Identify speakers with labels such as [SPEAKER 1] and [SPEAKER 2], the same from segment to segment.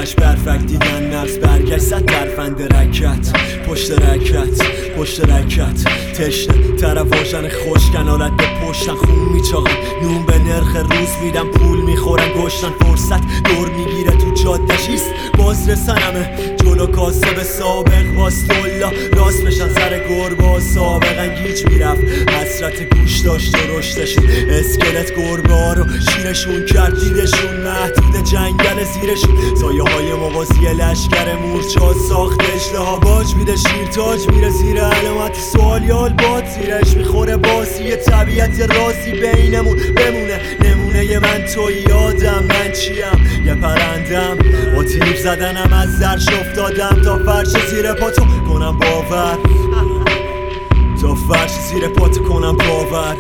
[SPEAKER 1] فلش پرفکت دیدن مغز برگشت 100 ترفند رکت پشت رکت تشنه طرف واژن خوشگن حالت به پشتن خون میچاقن نون به نرخ روز میدم پول میخورن گشتن فرصت دور میگیره تو جادش ایست باز رسنمه جلو کاسه به سابق واستولا راست بشن سر گربه سابقا گیج میرفت حسرت گوش داشت و رشدشون اسکلت گربه ها رو شیرشون کرد دیدشون محدود جنگل زیرشون سایه های موازی لشکر مورچه ها ساخت اجدها باج میده شیر تاج میره زیر علامت سوال یال باد زیرش میخوره بازی طبیعت رازی بینمون بمونه نمونه من تو یادم من چیم یه پرندم با تیپ زدنم از زرش افتادم تا فرش زیر پاتو کنم باور تا فرش زیر پاتو کنم باور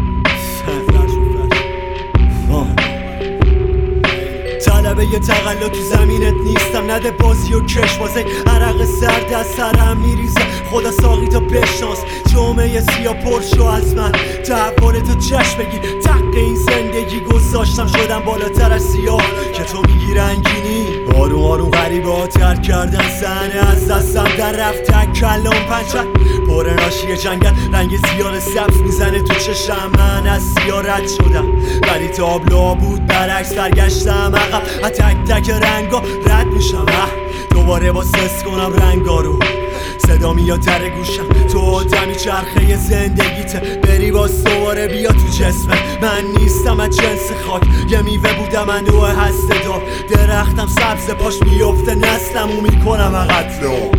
[SPEAKER 1] طلبه یه تقلب تو زمینت نیستم نده بازی و کش واسه عرق سرد از سرم میریزه خدا ساقی تا بشناس جامعه سیاه پرشو از من تحول تو چشم بگیر تق این زندگی گذاشتم شدم بالاتر از سیاه که تو میگی رنگینی آروم آروم غریبه ها ترک کردن صحنه از دستم در رفت تک کلام پنچک پر ناشی جنگل رنگ زیاد سبز میزنه تو چشم من از سیاه رد شدم ولی تابلو بود برعکس برگشتم عقب از تک تک رنگا رد میشم دوباره با سس کنم رنگا رو صدا میاد تر گوشم تو آدمی چرخه زندگیته بری باز دوباره بیا تو جسمه من نیستم از جنس خاک یه میوه بودم انوع هسته دار درختم سبز پاش میفته نسلمو میکنم اقدر